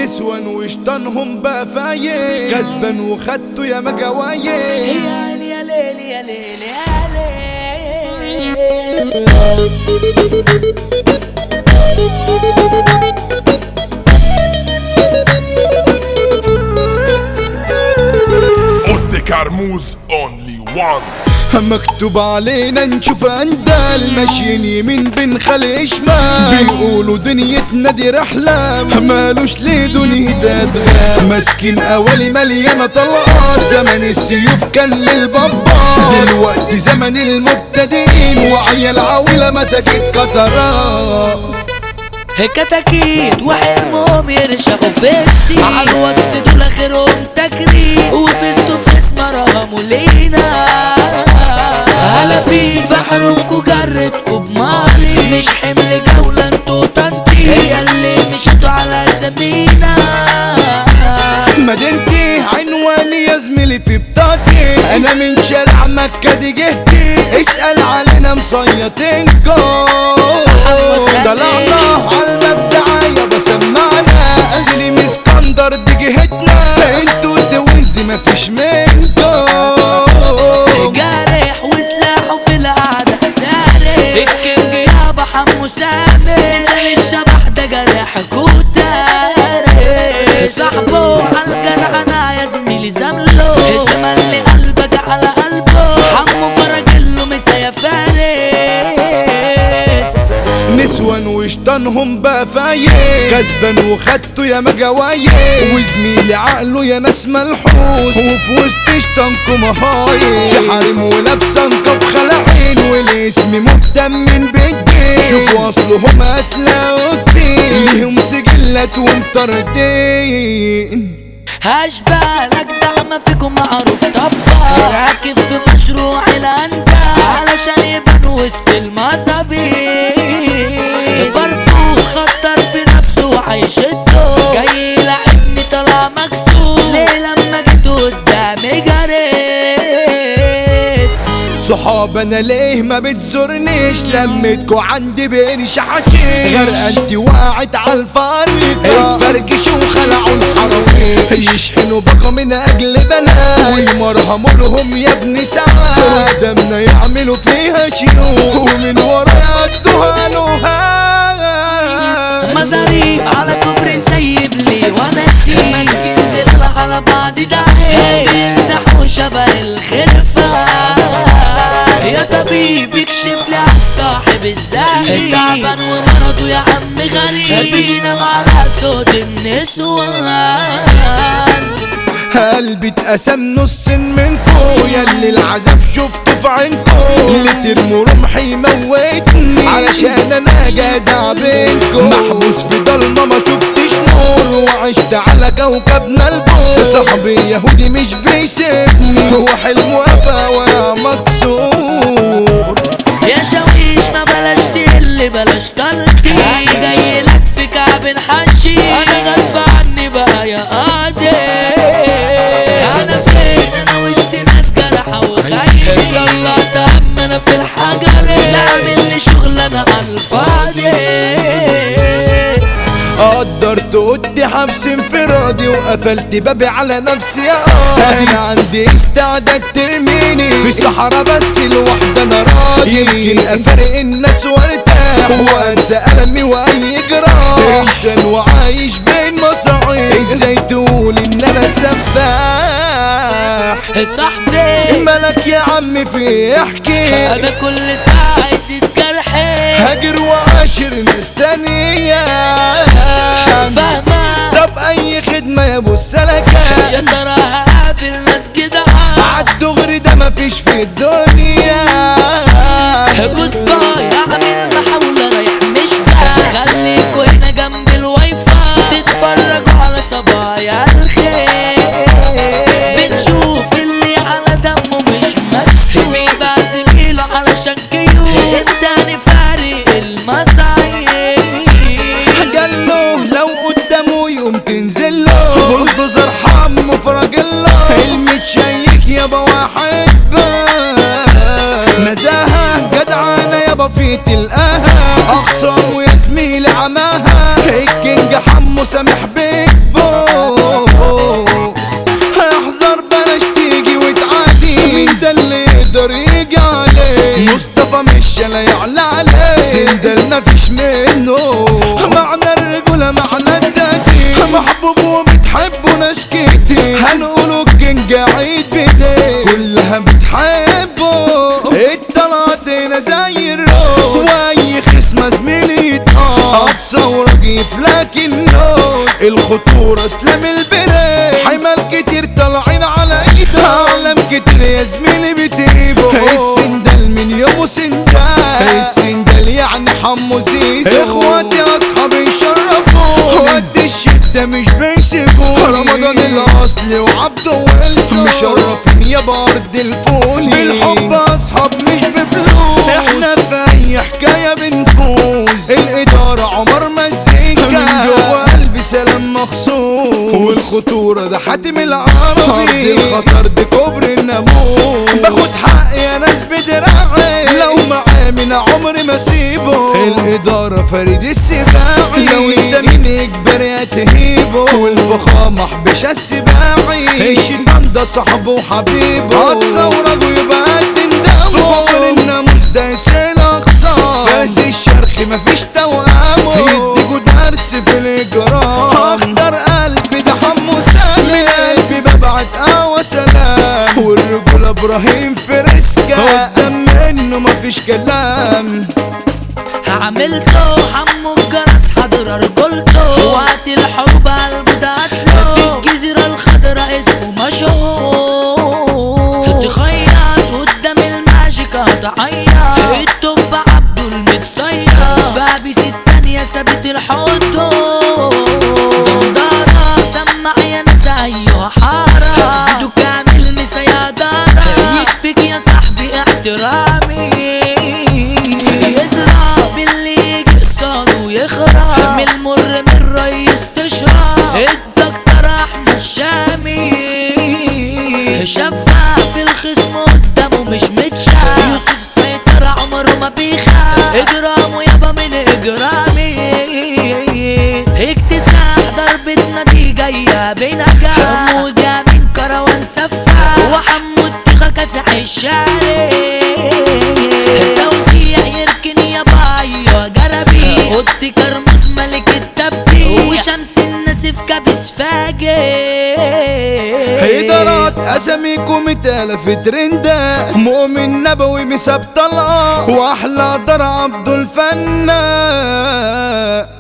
نسوان وشطانهم بقى فايق، كسبان وخدته يا مجوايق. يا ليل يا ليل يا ليل يا ليل. اوتي كرموز اونلي وان. مكتوب علينا نشوف اندال، ماشيين يمين بنخلق شمال، بيقولوا دنيتنا دي رحلة مالوش ليه دنيا ادغال. ماسكين قوالي مليانة طلقات، زمن السيوف كان للبابات، دلوقتي زمن المبتدئين وعيال عاولة مسكت قطرات. كتاكيت وحلمهم يرشقوا في السين، عالوكس دول اخرهم تكريم، وفيس تو فيس مرهموا لينا. هلا في بحركوا جرتكوا بماضي، مش حمل جولة انتوا تنطيط، هي اللي مشيتوا على سمينا. مدينتي عنواني يا زميلي في بطاقتي، انا من شارع مكة دي جهتي، اسأل علينا مصيطينكو. طلعنا عالمبدعية بسمعنا، سليم اسكندر دي جهتنا، انتوا الدوينز مفيش منكو. جارح وسلاحه في القعدة سارح، الكينج يابا حمو سامر، مثال الشبح ده جارح كوتاري، صاحبه عالجدعنة يا زميلي زمله، اتملي قلبك على قلبه، حمو فرجله مسا يا فارس. نسوان وشطانهم بقى فايق، كسبان وخدته يا مجوايق، وزميلي عقله يا ناس ملحوس، وفي وسط شطانكم هايق، في حريم ولابسه نقاب خلعين، والاسم مهتمين بالدين، شوفوا اصلهم هتلاقوا كتير، ليهم سجلات ومطردين. هشبالك دعم فيكم معروف طبع، راكب في مشروع الانجا علشان يبان وسط المصابيح، فرفوخ خطر في نفسه وعايش الدور، جاي يلعبني طلع مكسور، ليه لما جيت قدامي جريت. صحاب انا ليه ما بتزورنيش، لمتكوا عندي بين شحاتيش، غرقانتي وقعت عالفريق، اتفرجشوا وخلعوا الحرافيش، يشحنوا بقى من اجل بنات، ويمرهموا لهم يا ابني ساعات، قدامنا يعملوا فيها شيوخ، ومن ورا يقضوها نهار. مزاريب على كوبري سايب لي وناسي، ماسكين زلة على بعض دعي، بيمدحوا شبه الخرفة، يا طبيب اكشف لي عالصاحب الزاهي، التعبان ومرضه يا عم غريب، بينام على صوت النسوان. قلبي اتقسم نص منكو، ياللي العذاب شفته في عينكو، اللي ترموا رمحي يموتني، علشان انا جدع بينكو، محبوس في ضلمة ما شفتش نور، وعشت على كوكبنا البور، صاحبي يهودي مش بيسيبني، هو حلمه ابا وانا مكسور. يا شويش ما بلاش تقل بلاش تلطي، انا جاي لك في كعب حشي، انا غصب عني بقى يا قادر، انا فين انا وسط ناس جرحة وخايف، طلعت هم انا في الحجر، لا اعمل لي شغل انا على الفاضي. قدرت قدي حبس انفرادي، وقفلت بابي على نفسي يا انا عندي استعداد ترميني في صحراء، بس الوحدة انا راضي، يمكن افارق الناس وارتاح، وانسى المي واي جراح، انسان وعايش بين مصاعب، ازاي تقول ان انا سفاح؟ صاحبي مالك يا عم في احكي، انا كل ساعة يزيد جرحي، هاجر وعاشر ناس تانية، فاهمة؟ طب اي خدمة يا ابو السلكة، يا ترى هقابل ناس جدعان، عالدغري ده مفيش في الدنيا، جود باي اعمل محاولة رايح مش جاي، خليكوا هنا جنب الواي فاي، تتفرجوا على صبايا الخير، بتشوف اللي على دمه مش مكسور، بيبقى زميله علشان كيو، التاني فارق المصايب، قاله لو قدامه يقوم تنزله، بلدوزر حمو فرجله، المتشيك يابا واحد نزاهة جدعانة يابا في تلقاها، اخصام ويا زميلي عماها، الكينج حمو سامح بيك مفيش منه. معنى الرجولة معنى التأكيد، محبوب وبتحبه ناس كتير، هنقوله الجنج عيد بديه كلها بتحبه. الطلعت هنا زي الروح، واي خصمة زميلي يتقاس، الثورة جيف لكن الناس الخطورة اسلام البلاد، حمال كتير طالعين على ايدها، اعلام كتير يا زميلي بتجيبه. السندال من يومه سندال، السندال يعني حمو زيزو، اخواتي اصحابي يشرفوا، وقت الشدة مش بيسيبوني، رمضان الاصلي وعبده ويلسون مشرفين يا بارد الفولي، بالحب اصحاب مش بفلوس، احنا في اي حكاية بنفوز، الادارة عمر مزيكا من جوا قلبي سلام مخصوص، والخطورة ده حاتم العربي، الخطر ده كوبري الناموس، باخد حقي يا ناس بدراعي، لو معاه من عمري ما سيبه، الادارة فريد السباعي، لو انت من اجباري هتهيبه، والفخامة حبشة السباعي، الشيطان ده صاحبه وحبيبه، هتصورك ويبقى تندمه، فوق الناموس ده يسيل اخصام، فاز الشرخي مفيش توامه، يديكوا درس في الاجرام، اخضر قلبي ده حمو سالم، من قلبي ببعت سلام، والرجولة ابراهيم فريسكا، قدام منه مفيش كلام. عملته حمو الجرس حضر رجولته، وقت الحروب قلبه دقتله، في الجزيرة الخضراء اسمه مشهور، تخيط قدام الماجيكا تعيط، التوب عبده المتصيد، فابس التانية سابت الحدود، دندارة سمع يا ناس ايوه حارة، بدو كامل مسيادارة، يكفيك يا صاحبي احترامي، يضرب اللي يجي قصاده ويخرب، من المر من الريس تشرب، الدكتور احمد شامي، شفاف الخصم قدامه مش متشاف، يوسف سيطر عمره ما بيخاف، اجرامه يابا من اجرامي، اكتساح ضربتنا دي جاية بنجاح، حمو جامين كروان سفاح، وحمو التخا كاسح الشارع، توزيع يركن يابا ايوه جربي، قلت كرموس ملك التبديل، وشمس النسيف كابس فاجر، ادارات اساميكم اتالف ترندات، مؤمن نبوي مساب طلقة، واحلى دار عبد الفنان.